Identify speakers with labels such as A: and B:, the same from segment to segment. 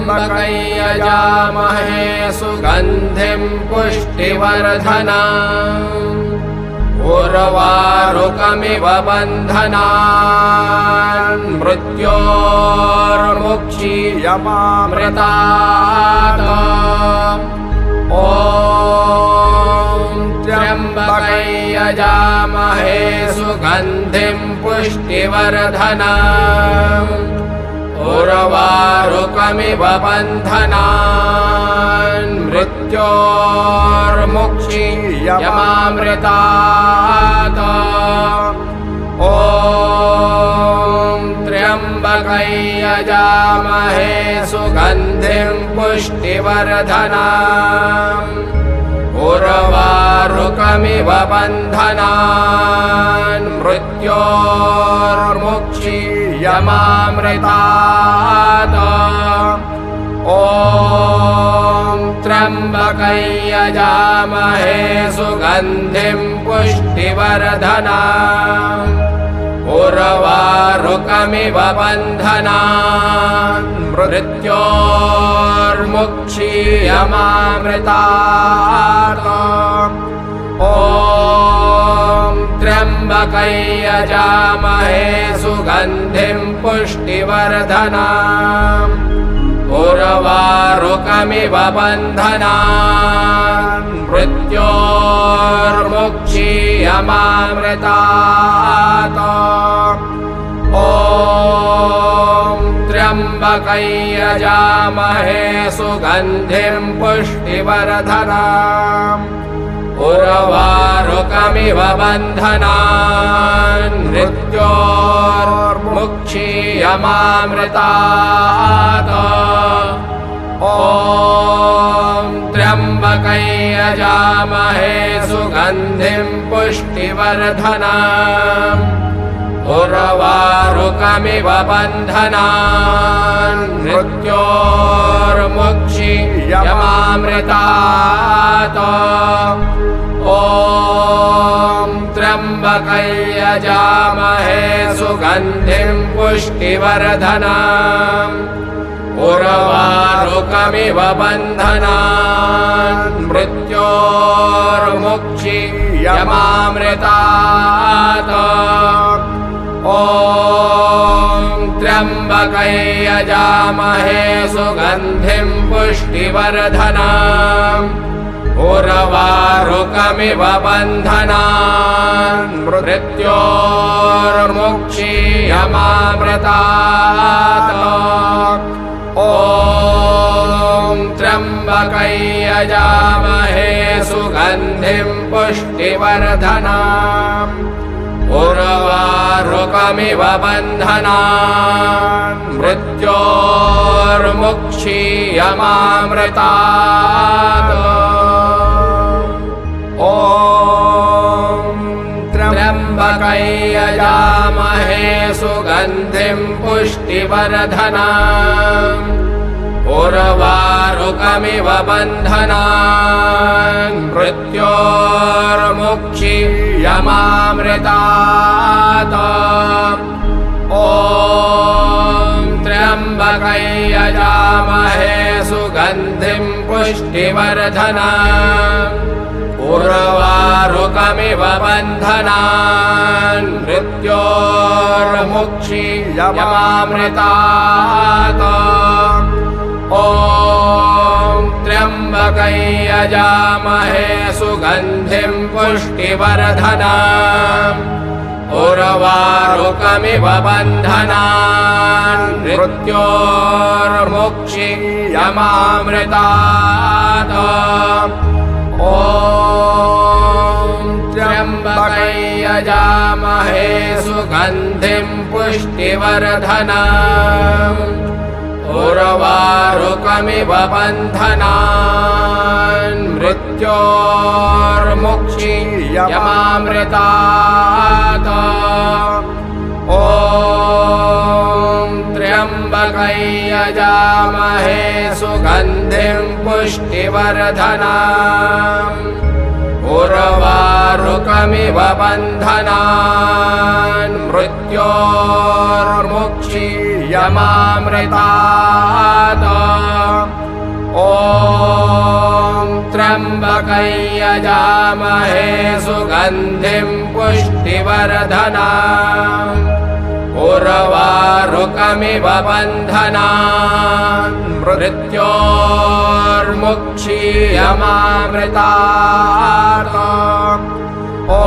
A: त्र्यम्बकै यजामहे सुगन्धिं पुष्टिवर्धनम् उर्वारुकमिव बन्धनान् मृत्योर्मुक्षीयमामृतात् ॐ त्र्यम्बकै यजामहे सुगन्धिं पुष्टिवर्धनम् उर्वारुकमिव बन्धनान् मृत्योर्मुक्षीयमामृतात् ॐ त्र्यम्बकै यजामहे सुगन्धिं पुष्टिवर्धनम् उर्वारुकमिव बन्धनान् मृत्योर्मुक्षीयमामृतात् ॐ त्र्यम्बकै यजामहे सुगन्धिं पुष्टिवर्धनम् उर्वारुकमिव बन्धनान् मृत्योर्मुक्षीयमामृतात् ॐ त्र्यम्बकै यजामहे सुगन्धिं पुष्टिवर्धनम् उर्वारुकमिव बन्धनान् मृत्योर्मुक्षीयमामृतात् ॐ त्र्यम्बकै यजामहे सुगन्धिं पुष्टिवर्धनम् उर्वारुकमिव बन्धनान् मृत्योर्मुक्षीयमामृतात् ॐ त्र्यम्बकै यजामहे सुगन्धिं पुष्टिवर्धनम् उर्वारुकमिव बन्धनान् मृत्योर्मुक्षीयमामृतात् ॐ त्र्यम्बकै यजामहे सुगन्धिं पुष्टिवर्धनम् उर्वारुकमिव बन्धनान् मृत्योर्मुक्षीयमामृतात् ॐ त्र्यम्बकै यजामहे सुगन्धिं पुष्टिवर्धनम् उर्वारुकमिव बन्धनान् मृत्योर्मुक्षीयमामृतात् ॐ त्र्यम्बकै यजामहे सुगन्धिं पुष्टिवर्धनम् उर्वारुकमिव बन्धनान् मृत्योर्मुक्षीयमामृतात् ॐ त्र्यम्बकै यजामहे सुगन्धिं पुष्टिवर्धनम् उर्वारुकमिव बन्धनान् मृत्योर्मुक्षीयमामृतात् ॐ त्र्यम्बकै यजामहे सुगन्धिं पुष्टिवर्धनम् उर्वारुकमिव बन्धनान् मृत्योर्मुक्षीयमामृतात् ॐ त्र्यम्बकै यजामहे सुगन्धिं पुष्टिवर्धनम् उर्वारुकमिव बन्धनान् मृत्योर्मुक्षीयमामृतात् ॐ त्र्यम्बकै यजामहे सुगन्धिं पुष्टिवर्धनम् उर्वारुकमिव बन्धनान् मृत्योर्मुक्षीयमामृतात् ॐ त्र्यम्बकै यजामहे सुगन्धिं पुष्टिवर्धनम् उर्वारुकमिव बन्धनान् मृत्योर्मुक्षीयमामृतात् त्र्यम्बकं यजामहे सुगन्धिं पुष्टिवर्धनम् उर्वारुकमिव बन्धनान् मृत्योर्मुक्षीयमामृतात् ॐ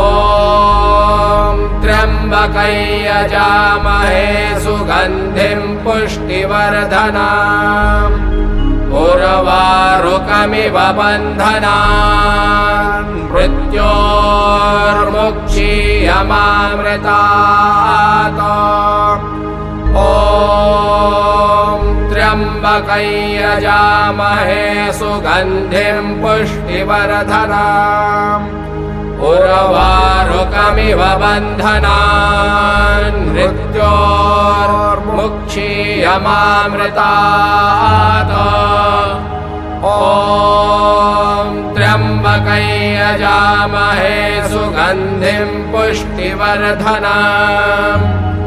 A: त्र्यम्बकं यजामहे सुगन्धिं पुष्टिवर्धनम् उर्वारुकमिव बन्धनान् मृत्योर्मुक्षीयमामृतात् ॐ त्र्यम्बकं यजामहे सुगन्धिं पुष्टिवर्धनम् उर्वारुकमिव बन्धनान् मृत्योर्मुक्षीयमामृतात् ॐ त्र्यम्बकं यजामहे सुगन्धिं पुष्टिवर्धनम्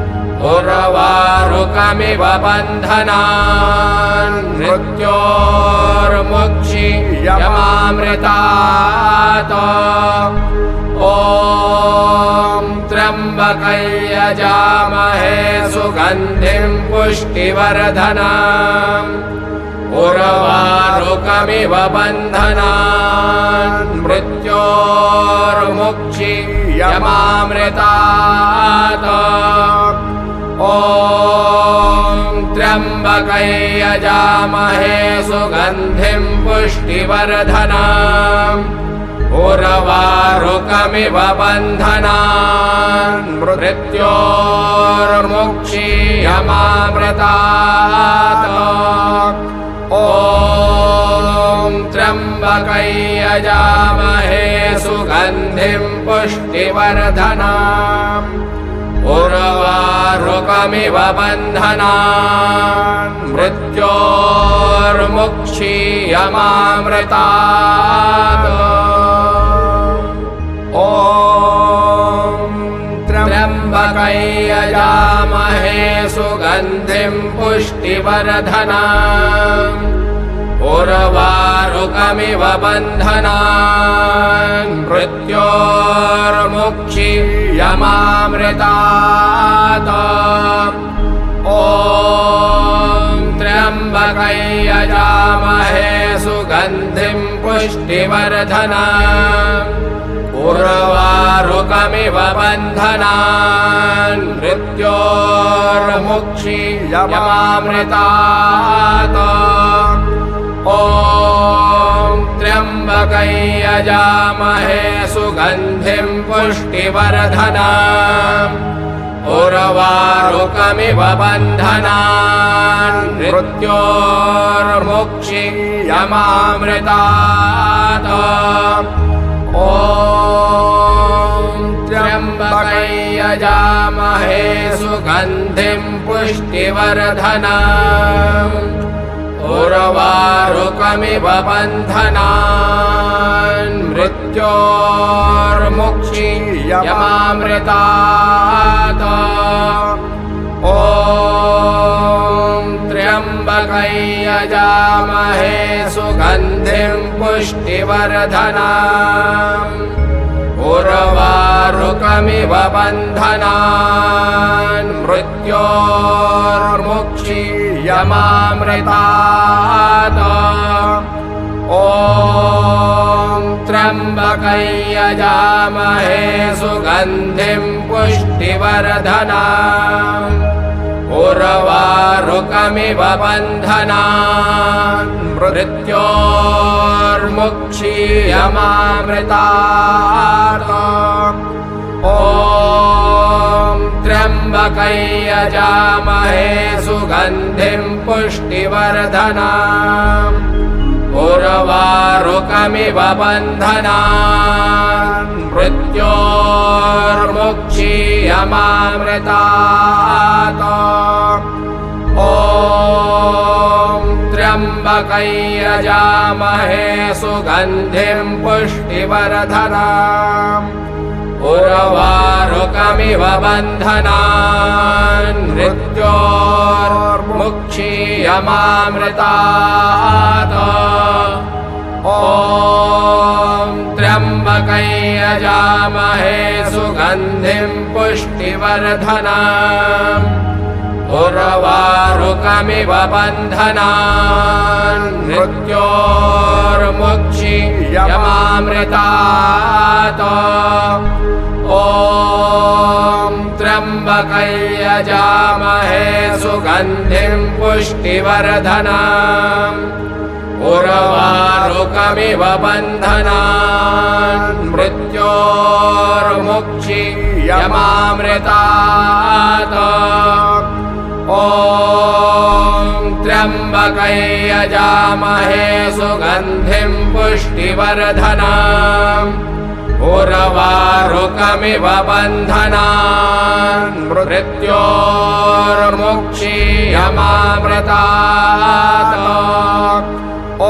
A: उर्वारुकमिव बन्धनान् मृत्योर्मुक्षीयमामृतात् ॐ त्र्यम्बकं यजामहे सुगन्धिं पुष्टिवर्धनम् उर्वारुकमिव बन्धनान् मृत्योर्मुक्षीयमामृतात् ॐ त्र्यम्बकं यजामहे सुगन्धिं पुष्टिवर्धनम् उर्वारुकमिव बन्धनान् मृत्योर्मुक्षीयमामृतात् ॐ त्र्यम्बकं यजामहे सुगन्धिं पुष्टिवर्धनम् उर्वारुकमिव बन्धनान् मृत्योर्मुक्षीयमामृतात् ॐ त्र्यम्बकं यजामहे सुगन्धिं पुष्टिवर्धनम् उर्वारुकमिव बन्धनान् मृत्योर्मुक्षीयमामृतात् ॐ त्र्यम्बकं यजामहे सुगन्धिं पुष्टिवर्धनम् उर्वारुकमिव बन्धनान् मृत्योर्मुक्षीयमामृतात् ॐ त्र्यम्बकं यजामहे सुगन्धिं पुष्टिवर्धनम् उर्वारुकमिव बन्धनान् मृत्योर्मुक्षीयमामृतात् ॐ त्र्यम्बकं यजामहे सुगन्धिं पुष्टिवर्धनम् उर्वारुकमिव बन्धनान् मृत्योर्मुक्षीयमामृतात् ॐ त्र्यम्बकं यजामहे सुगन्धिं पुष्टिवर्धनम् उर्वारुकमिव बन्धनान् मृत्योर्मुक्षीयमामृतात् ॐ त्र्यम्बकं यजामहे सुगन्धिं पुष्टिवर्धनम् उर्वारुकमिव बन्धनान् मृत्योर्मुक्षीयमामृतात् ॐ त्र्यम्बकं यजामहे सुगन्धिं पुष्टिवर्धनम् उर्वारुकमिव बन्धनान् मृत्योर्मुक्षीयमामृतात् ॐ त्र्यम्बकं यजामहे सुगन्धिं पुष्टिवर्धनम् उर्वारुकमिव बन्धनान् मृत्योर्मुक्षीयमामृतात् ॐ त्र्यम्बकै यजामहे सुगन्धिं पुष्टिवर्धनम् उर्वारुकमिव बन्धनान् मृत्योर्मुक्षीयमामृतात् ॐ त्र्यम्बकै यजामहे सुगन्धिं पुष्टिवर्धनम् उर्वारुकमिव बन्धनान् मृत्योर्मुक्षीयमामृतात् ॐ त्र्यम्बकै यजामहे सुगन्धिं पुष्टिवर्धनम् उर्वारुकमिव बन्धनान् मृत्योर्मुक्षीयमामृतात् ॐ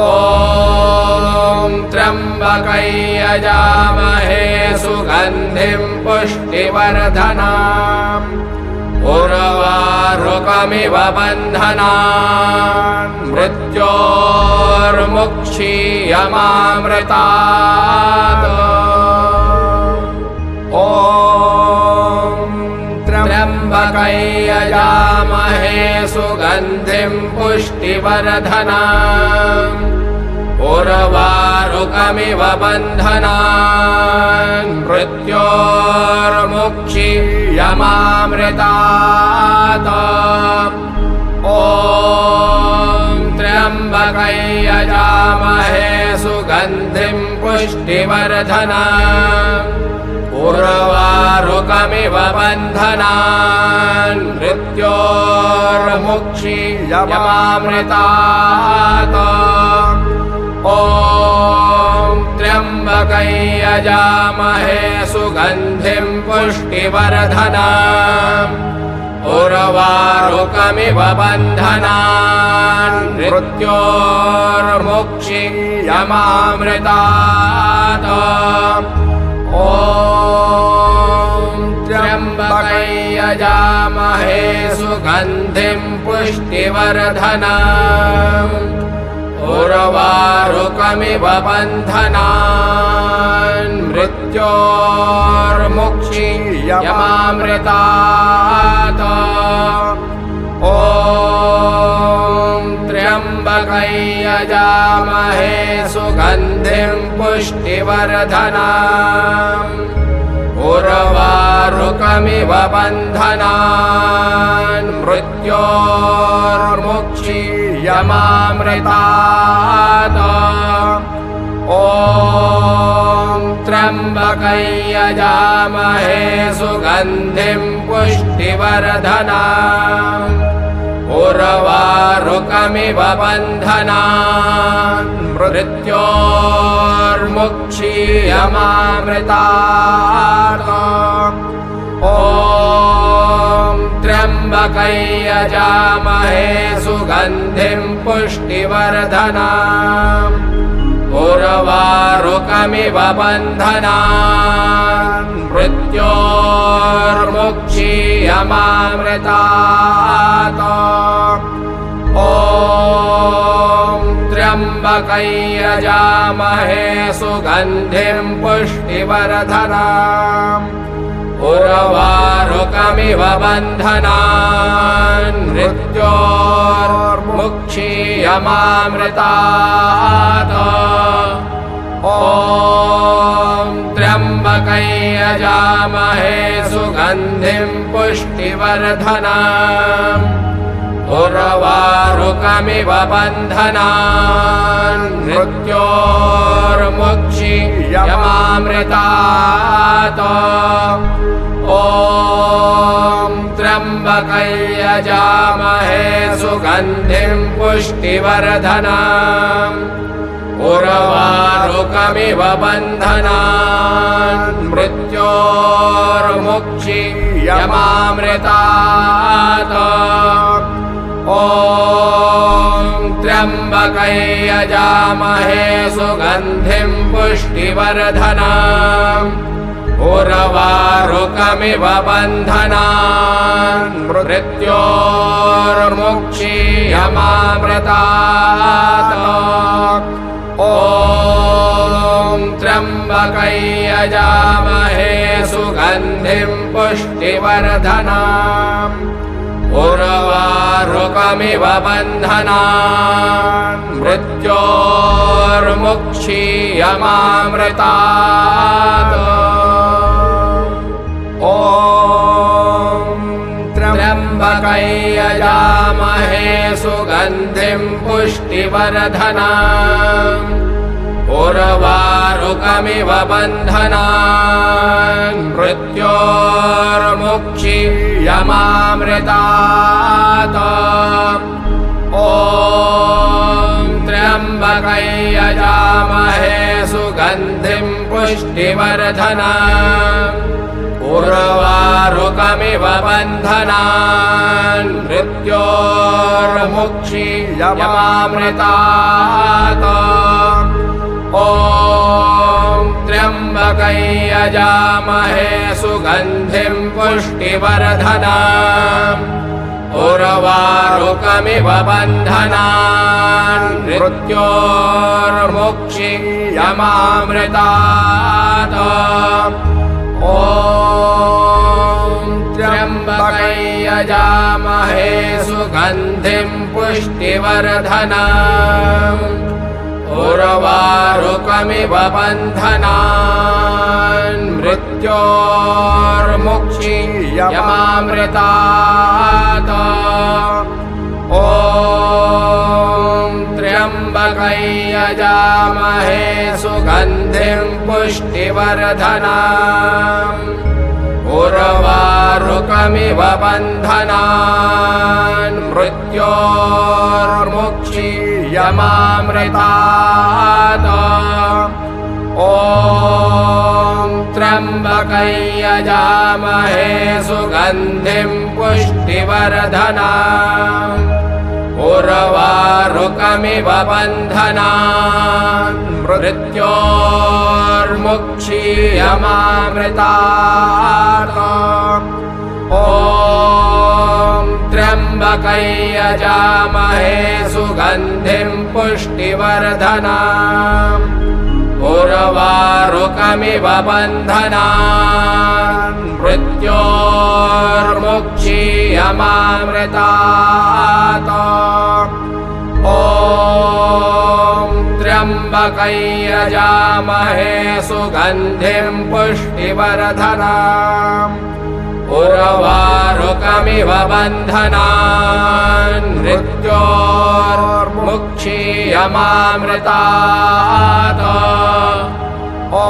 A: त्र्यम्बकै यजामहे सुगन्धिं पुष्टिवर्धनम् उर्वारुकमिव बन्धनान् मृत्योर्मुक्षीयमामृतात् ॐ त्र्यम्बकै यजामहे सुगन्धिं पुष्टिवर्धनम् उर्वारुकमिव बन्धनान् मृत्योर्मुक्षीयमामृतात् ॐ त्र्यम्बकै यजामहे सुगन्धिं पुष्टिवर्धनम् उर्वारुकमिव बन्धनान् मृत्योर्मुक्षीयमामृतात् ॐ त्र्यम्बकै यजामहे सुगन्धिं पुष्टिवर्धनम् उर्वारुकमिव बन्धनान् मृत्योर्मुक्षीयमामृतात् ॐ त्र्यम्बकै यजामहे सुगन्धिं पुष्टिवर्धनम् उर्वारुकमिव बन्धनान् मृत्योर्मुक्षीयमामृतात् ॐ त्र्यम्बकै यजामहे सुगन्धिं पुष्टिवर्धनम् उर्वारुकमिव बन्धनान् मृत्योर्मुक्षीयमामृतात् ॐ त्र्यम्बकै यजामहे सुगन्धिं पुष्टिवर्धनम् उर्वारुकमिव बन्धनान् मृत्योर्मुक्षीयमामृतात् ॐ त्र्यम्बकै यजामहे सुगन्धिं पुष्टिवर्धनम् उर्वारुकमिव बन्धनान् मृत्योर्मुक्षीयमामृतात् ॐ त्र्यम्बकै यजामहे सुगन्धिं पुष्टिवर्धनम् उर्वारुकमिव बन्धनान् मृत्योर्मुक्षीयमामृतात् ॐ त्र्यम्बकै यजामहे सुगन्धिं पुष्टिवर्धनम् उर्वारुकमिव बन्धनान् मृत्योर्मुक्षीयमामृतात् ॐ त्र्यम्बकै यजामहे सुगन्धिं पुष्टिवर्धनम् उर्वारुकमिव बन्धनान् मृत्योर्मुक्षीयमामृतात् ॐ त्र्यम्बकै यजामहे सुगन्धिं पुष्टिवर्धनम् उर्वारुकमिव बन्धनान् मृत्योर्मुक्षीयमामृतात् ॐ त्र्यम्बकै यजामहे सुगन्धिं पुष्टिवर्धनाम् उर्वारुकमिव बन्धनान् मृत्योर्मुक्षीयमामृतात् ॐ त्र्यम्बकै यजामहे सुगन्धिं पुष्टिवर्धनाम् उर्वारुकमिव बन्धनान् मृत्योर्मुक्षीयमामृतात् ॐ त्र्यम्बकै यजामहे सुगन्धिं पुष्टिवर्धनाम् उर्वारुकमिव बन्धनान् मृत्योर्मुक्षीयमामृतात् ॐ त्र्यम्बकै यजामहे सुगन्धिं पुष्टिवर्धनाम् उर्वारुकमिव बन्धनान् मृत्योर्मुक्षीयमामृतात् ॐ त्र्यम्बकै यजामहे सुगन्धिं पुष्टिवर्धनाम् उर्वारुकमिव बन्धनान् मृत्योर्मुक्षीयमामृतात् ॐ त्र्यम्बकै यजामहे सुगन्धिं पुष्टिवर्धनाम् उर्वारुकमिव बन्धनान् मृत्योर्मुक्षीयमामृतात् ॐ त्र्यम्बकै यजामहे सुगन्धिं पुष्टिवर्धनाम् उर्वारुकमिव बन्धनान् मृत्योर्मुक्षीयमामृतात् ॐ त्र्यम्बकै यजामहे सुगन्धिं पुष्टिवर्धनाम् उर्वारुकमिव बन्धनान् मृत्योर्मुक्षीयमामृतात् ॐ त्र्यम्बकै यजामहे सुगन्धिं पुष्टिवर्धनाम् उर्वारुकमिव बन्धनान् मृत्योर्मुक्षीयमामृतात् ॐ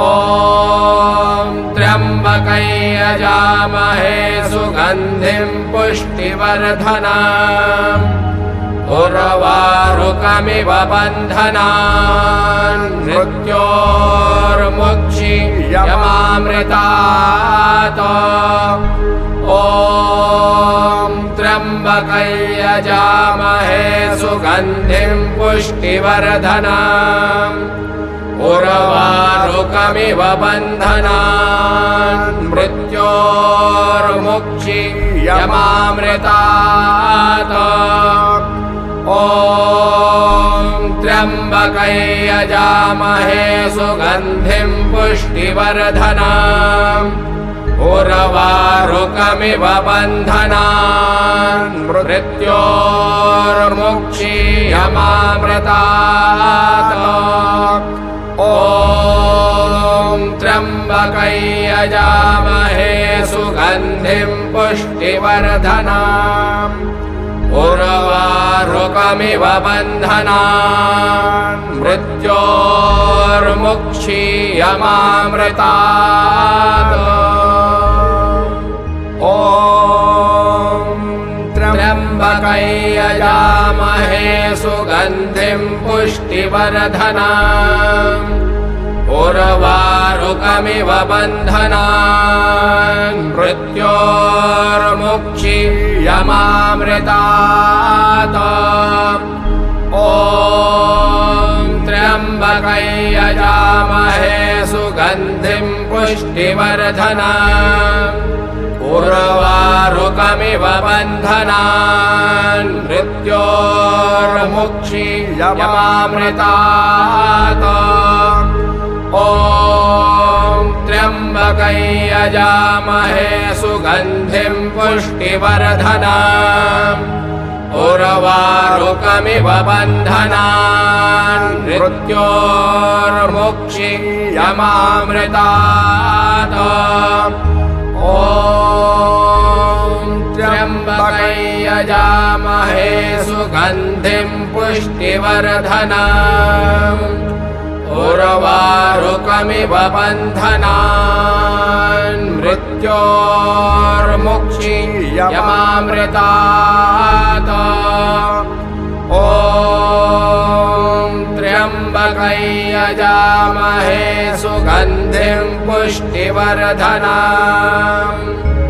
A: त्र्यम्बकै यजामहे सुगन्धिं पुष्टिवर्धनाम् उर्वारुकमिव बन्धनान् मृत्योर्मुक्षीयमामृतात् ॐ त्र्यम्बकै यजामहे सुगन्धिं पुष्टिवर्धनाम् उर्वारुकमिव बन्धनान् मृत्योर्मुक्षीयमामृतात् ॐ त्र्यम्बकै यजामहे सुगन्धिं पुष्टिवर्धनाम् उर्वारुकमिव बन्धनान् मृत्योर्मुक्षीयमामृतात् ॐ त्र्यम्बकै यजामहे सुगन्धिं पुष्टिवर्धनाम् उर्वारुकमिव बन्धनान् मृत्योर्मुक्षीयमामृतात् ॐ त्र्यम्बकै यजामहे सुगन्धिं पुष्टिवर्धनाम् उर्वारुकमिव बन्धनान् मृत्योर्मुक्षीयमामृतात् ॐ त्र्यम्बकै यजामहे सुगन्धिं पुष्टिवर्धनाम् उर्वारुकमिव बन्धनान् मृत्योर्मुक्षीयमामृतात् ॐ त्र्यम्बकै यजामहे सुगन्धिं पुष्टिवर्धनम् उर्वारुकमिव बन्धनान् मृत्योर्मुक्षीयमामृतात् ॐ त्र्यम्बकै यजामहे सुगन्धिं पुष्टिवर्धनम् उर्वारुकमिव बन्धनान् मृत्योर्मुक्षीयमामृतात् ॐ त्र्यम्बकै यजामहे सुगन्धिं पुष्टिवर्धनम्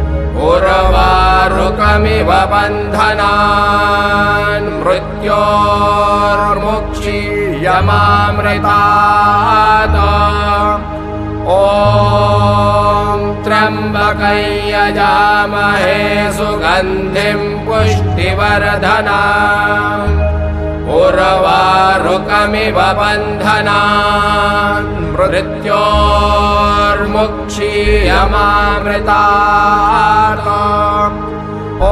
A: उर्वारुकमिव बन्धनान् मृत्योर्मुक्षीयमामृतात् ॐ त्र्यम्बकै यजामहे सुगन्धिं पुष्टिवर्धनम् उर्वारुकमिव बन्धनान् मृत्योर्मुक्षीयमामृतात् ॐ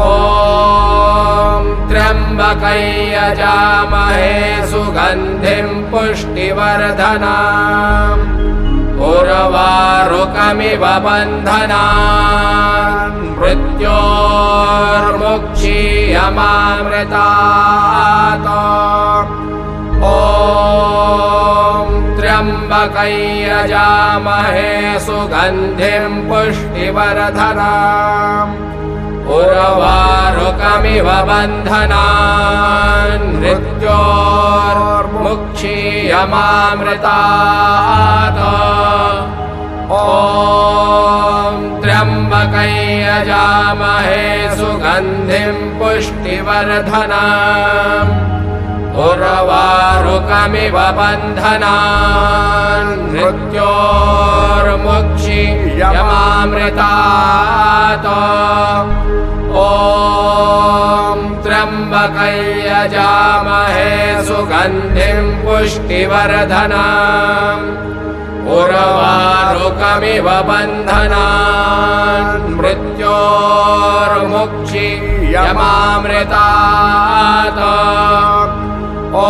A: त्र्यम्बकै यजामहे सुगन्धिं पुष्टिवर्धनम् उर्वारुकमिव बन्धनान् मृत्योर्मुक्षीयमामृतात् ॐ त्र्यम्बकै यजामहे सुगन्धिं पुष्टिवर्धनम् उर्वारुकमिव बन्धनान् मृत्योर्मुक्षीयमामृतात् ॐ त्र्यम्बकै यजामहे सुगन्धिं पुष्टिवर्धनम् उर्वारुकमिव बन्धनान् मृत्योर्मुक्षीयमामृतात् ॐ त्र्यम्बकै यजामहे सुगन्धिं पुष्टिवर्धनम् उर्वारुकमिव बन्धनान् मृत्योर्मुक्षीयमामृतात् ॐ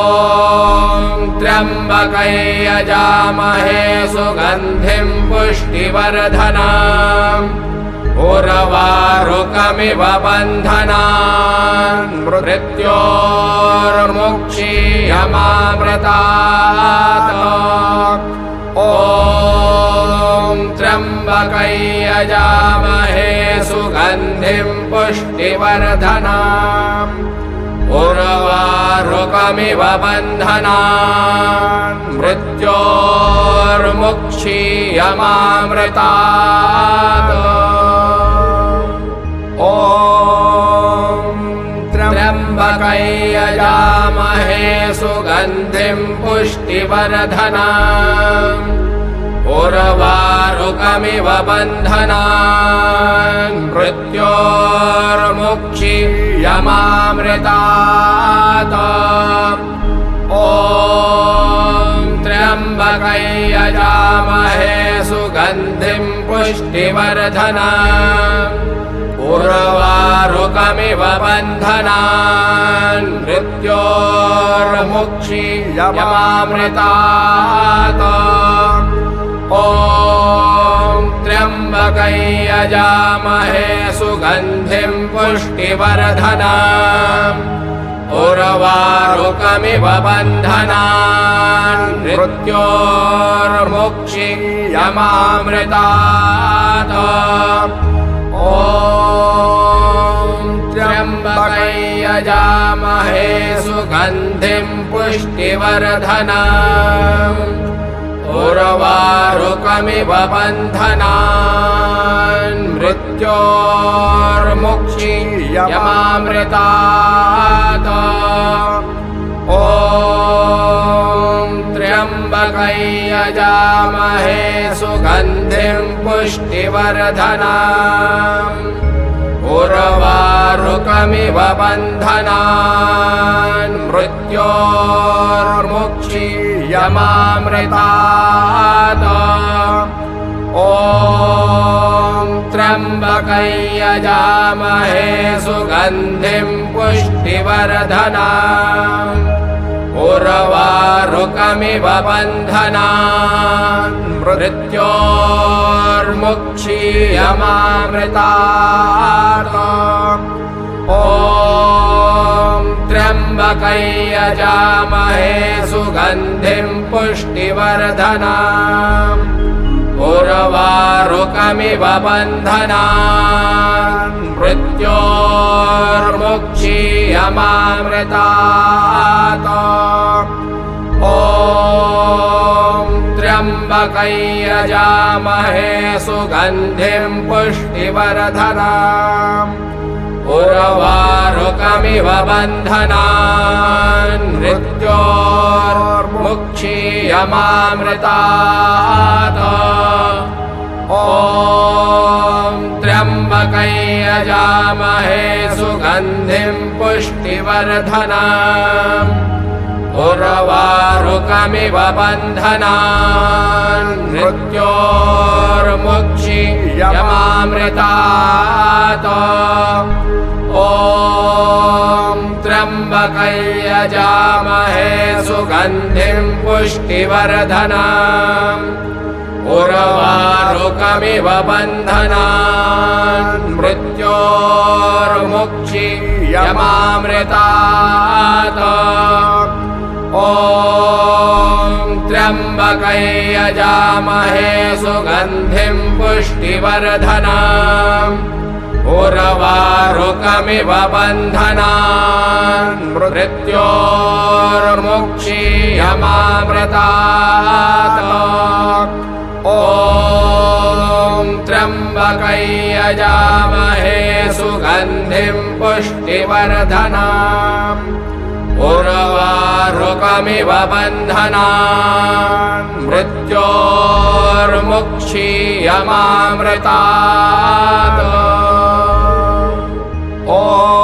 A: त्र्यम्बकै यजामहे सुगन्धिं पुष्टिवर्धनम् उर्वारुकमिव बन्धनान् मृत्योर्मुक्षीयमामृतात् ॐ त्र्यम्बकै यजामहे सुगन्धिं पुष्टिवर्धनम् उर्वारुकमिव बन्धनान् मृत्योर्मुक्षीयमामृतात् ॐ त्र्यम्बकै यजामहे सुगन्धिं पुष्टिवर्धनम् उर्वारुकमिव बन्धनान् मृत्योर्मुक्षीयमामृतात् ॐ त्र्यम्बकै यजामहे सुगन्धिं पुष्टिवर्धनम् उर्वारुकमिव बन्धनान् मृत्योर्मुक्षीयमामृतात् ॐ त्र्यम्बकै यजामहे सुगन्धिं पुष्टिवर्धनम् उर्वारुकमिव बन्धनान् मृत्योर्मुक्षीयमामृतात् ॐ त्र्यम्बकै यजामहे सुगन्धिं पुष्टिवर्धनम् उर्वारुकमिव बन्धनान् मृत्योर्मुक्षीयमामृतात् ॐ त्र्यम्बकै यजामहे सुगन्धिं पुष्टिवर्धनम् उर्वारुकमिव बन्धनान् मृत्योर्मुक्षीयमामृतात् ॐ ॐ त्र्यम्बकं यजामहे सुगन्धिं पुष्टिवर्धनम् उर्वारुकमिव बन्धनान् मृत्योर्मुक्षीयमामृतात् ॐ त्र्यम्बकं यजामहे सुगन्धिं पुष्टिवर्धनम् उर्वारुकमिव बन्धनान् मृत्योर्मुक्षीयमामृतात् ॐ त्र्यम्बकं यजामहे सुगन्धिं पुष्टिवर्धनम् उर्वारुकमिव बन्धनान् मृत्योर्मुक्षीयमामृतात् ॐ त्र्यम्बकं यजामहे सुगन्धिं पुष्टिवर्धनम् उर्वारुकमिव बन्धनान् मृत्योर्मुक्षीयमामृतात् ॐ त्र्यम्बकं यजामहे सुगन्धिं पुष्टिवर्धनम् उर्वारुकमिव बन्धनान् मृत्योर्मुक्षीयमामृतात् ॐ त्र्यम्बकं यजामहे सुगन्धिं पुष्टिवर्धनम् उर्वारुकमिव बन्धनान् मृत्योर्मुक्षीयमामृतात् ॐ त्र्यम्बकं यजामहे सुगन्धिं पुष्टिवर्धनम् उर्वारुकमिव बन्धनान् मृत्योर्मुक्षीयमामृतात् ॐ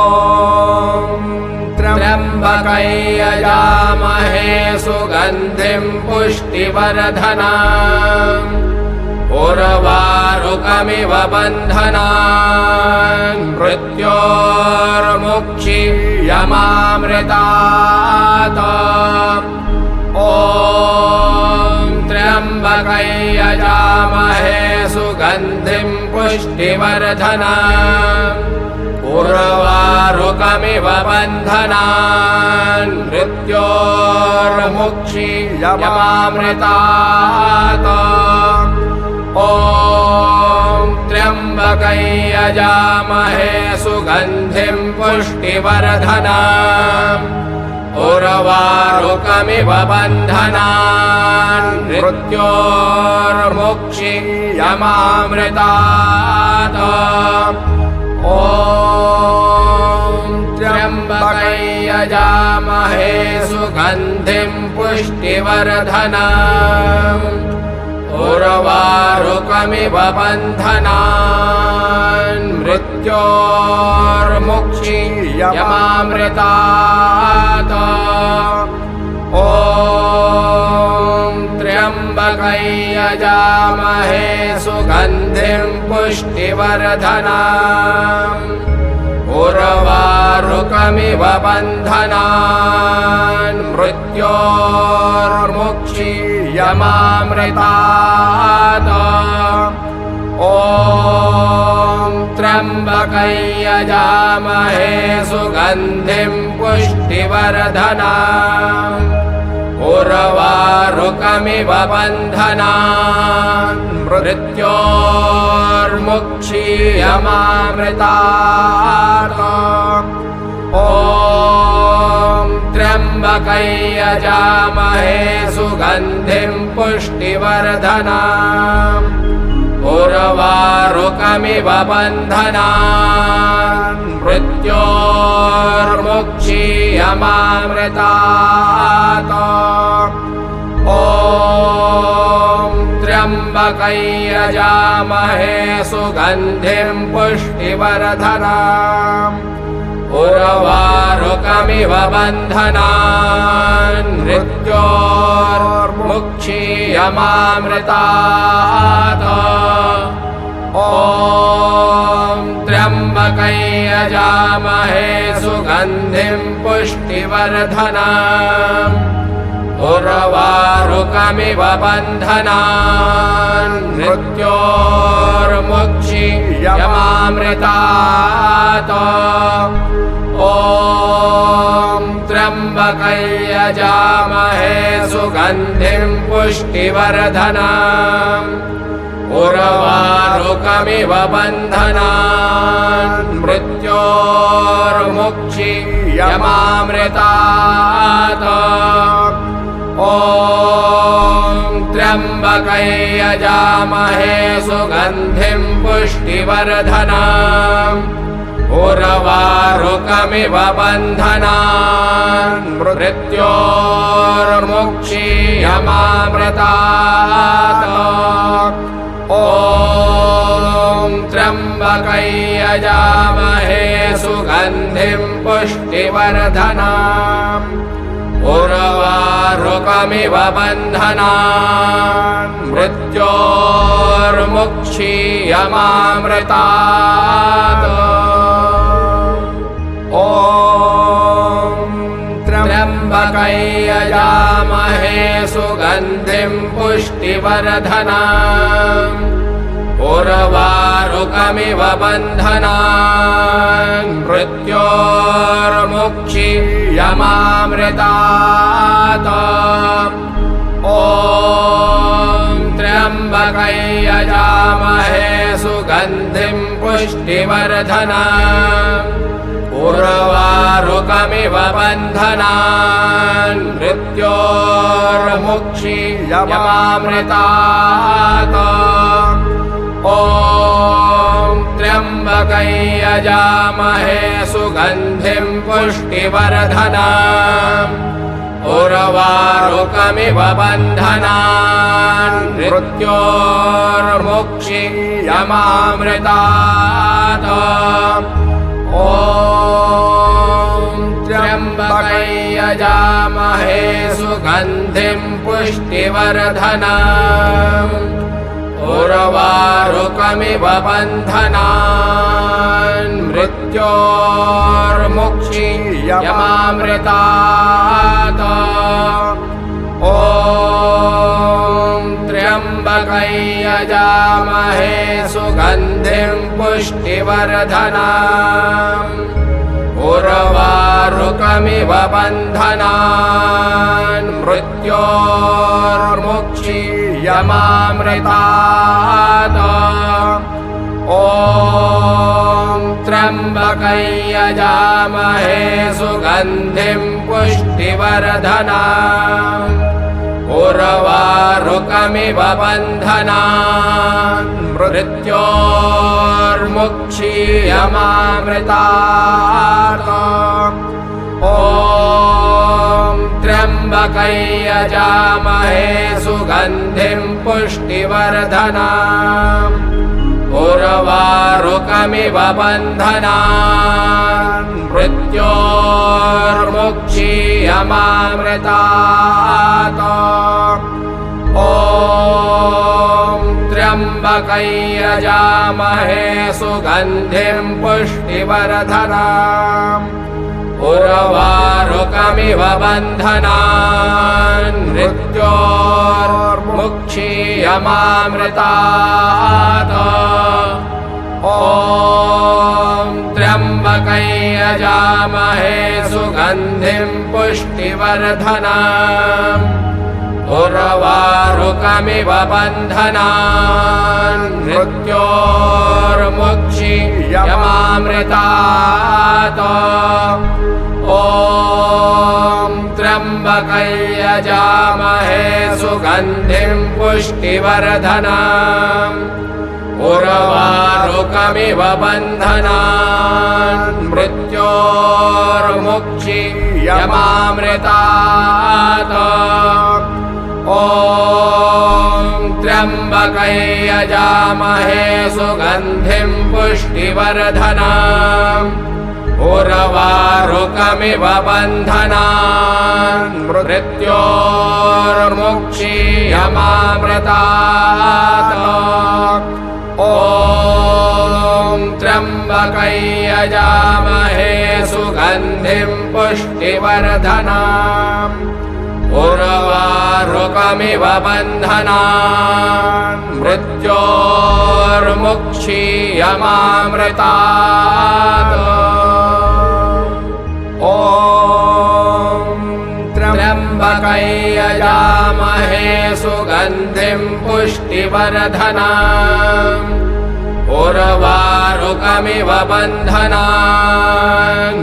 A: त्र्यम्बकं यजामहे सुगन्धिं पुष्टिवर्धनम् उर्वारुकमिव बन्धनान् मृत्योर्मुक्षीयमामृतात् ॐ त्र्यम्बकं यजामहे सुगन्धिं पुष्टिवर्धनम् उर्वारुकमिव बन्धनान् मृत्योर्मुक्षीयमामृतात् ॐ त्र्यम्बकं यजामहे सुगन्धिं पुष्टिवर्धनम् उर्वारुकमिव बन्धनान् मृत्योर्मुक्षीयमामृतात् ॐ त्र्यम्बकं यजामहे सुगन्धिं पुष्टिवर्धनम् उर्वारुकमिव बन्धनान् मृत्योर्मुक्षीयमामृतात् ॐ त्र्यम्बकं यजामहे सुगन्धिं पुष्टिवर्धनम् उर्वारुकमिव बन्धनान् मृत्योर्मुक्षीयमामृतात् ॐ त्र्यम्बकं यजामहे सुगन्धिं पुष्टिवर्धनम् उर्वारुकमिव बन्धनान् मृत्योर्मुक्षीयमामृतात् ॐ त्र्यम्बकं यजामहे सुगन्धिं पुष्टिवर्धनम् उर्वारुकमिव बन्धनान् मृत्योर्मुक्षीयमामृतात् ॐ त्र्यम्बकं यजामहे सुगन्धिं पुष्टिवर्धनम् उर्वारुकमिव बन्धनान् मृत्योर्मुक्षीयमामृतात् ॐ त्र्यम्बकं यजामहे सुगन्धिं पुष्टिवर्धनम् उर्वारुकमिव बन्धनान् मृत्योर्मुक्षीयमामृतात् ॐ त्र्यम्बकं यजामहे सुगन्धिं पुष्टिवर्धनम् उर्वारुकमिव बन्धनान् मृत्योर्मुक्षीयमामृतात् ॐ त्र्यम्बकं यजामहे सुगन्धिं पुष्टिवर्धनम् उर्वारुकमिव बन्धनान् मृत्योर्मुक्षीयमामृतात् ॐ त्र्यम्बकं यजामहे सुगन्धिं पुष्टिवर्धनम् उर्वारुकमिव बन्धनान् मृत्योर्मुक्षीयमामृतात् ॐ त्र्यम्बकं यजामहे सुगन्धिं पुष्टिवर्धनम् उर्वारुकमिव बन्धनान् मृत्योर्मुक्षीयमामृतात् ॐ त्र्यम्बकं यजामहे सुगन्धिं पुष्टिवर्धनम् उर्वारुकमिव बन्धनान् मृत्योर्मुक्षीयमामृतात् ॐ त्र्यम्बकं यजामहे सुगन्धिं पुष्टिवर्धनम् उर्वारुकमिव बन्धनान् मृत्योर्मुक्षीयमामृतात् ॐ त्र्यम्बकं यजामहे सुगन्धिं पुष्टिवर्धनम् उर्वारुकमिव बन्धनान् मृत्योर्मुक्षीयमामृतात् ॐ त्र्यम्बकं यजामहे सुगन्धिं पुष्टिवर्धनम् उर्वारुकमिव बन्धनान् मृत्योर्मुक्षीयमामृतात् ॐ त्र्यम्बकं यजामहे सुगन्धिं पुष्टिवर्धनम् उर्वारुकमिव बन्धनान् मृत्योर्मुक्षीयमामृतात् ॐ त्र्यम्बकं यजामहे सुगन्धिं पुष्टिवर्धनम् उर्वारुकमिव बन्धनान् मृत्योर्मुक्षीयमामृतात् ॐ त्र्यम्बकं यजामहे सुगन्धिं पुष्टिवर्धनम् उर्वारुकमिव बन्धनान् मृत्योर्मुक्षीयमामृतात् ॐ त्र्यम्बकं यजामहे सुगन्धिं पुष्टिवर्धनम् उर्वारुकमिव बन्धनान् मृत्योर्मुक्षीयमामृतात् ॐ त्र्यम्बकं यजामहे सुगन्धिं पुष्टिवर्धनम् उर्वारुकमिव बन्धनान् मृत्योर्मुक्षीयमामृतात् ॐ त्र्यम्बकं यजामहे सुगन्धिं पुष्टिवर्धनम् उर्वारुकमिव बन्धनान् मृत्योर्मुक्षीयमामृतात् ॐ त्र्यम्बकै यजामहे सुगन्धिं पुष्टिवर्धनाम् उर्वारुकमिव बन्धनान् मृत्योर्मुक्षीयमामृतात् ॐ त्र्यम्बकै यजामहे सुगन्धिं पुष्टिवर्धनाम् उर्वारुकमिव बन्धनान्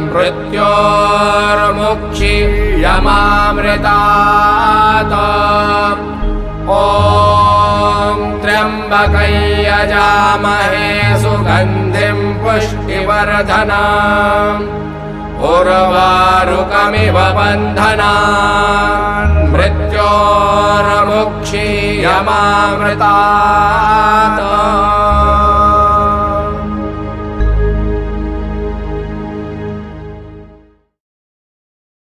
A: मृत्योर्मुक्षीयमामृतात् ॐ त्र्यम्बकै यजामहे सुगन्धिं पुष्टिवर्धनाम् उर्वारुकमिव बन्धनान् मृत्योर्मुक्षीयमामृतात्